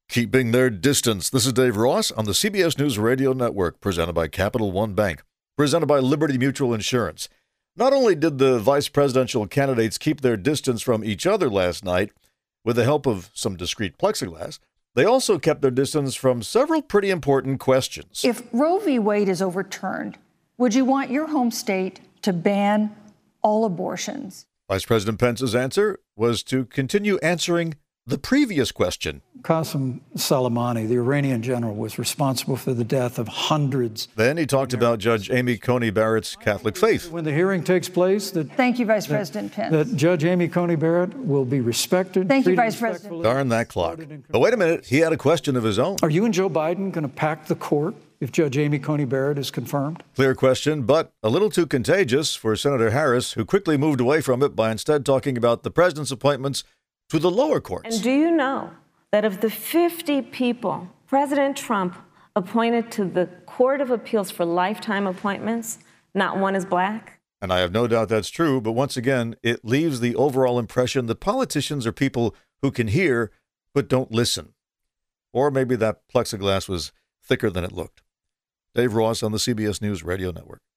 Keeping their distance. This is Dave Ross on the CBS News Radio Network, presented by Capital One Bank, presented by Liberty Mutual Insurance. Not only did the vice presidential candidates keep their distance from each other last night with the help of some discreet plexiglass, they also kept their distance from several pretty important questions. If Roe v. Wade is overturned, would you want your home state to ban all abortions? Vice President Pence's answer was to continue answering the previous question. Qasem Soleimani, the Iranian general, was responsible for the death of hundreds. Then he talked about Judge Amy Coney Barrett's Catholic faith. When the hearing takes place, Thank you, Vice President Pence. That Judge Amy Coney Barrett will be respected. Thank you, Vice President. Darn that clock. But wait a minute, he had a question of his own. Are you and Joe Biden going to pack the court if Judge Amy Coney Barrett is confirmed? Clear question, but a little too contagious for Senator Harris, who quickly moved away from it by instead talking about the president's appointments to the lower courts. And do you know that of the 50 people President Trump appointed to the Court of Appeals for lifetime appointments, not one is black? And I have no doubt that's true, but once again, it leaves the overall impression that politicians are people who can hear but don't listen. Or maybe that plexiglass was thicker than it looked. Dave Ross on the CBS News Radio Network.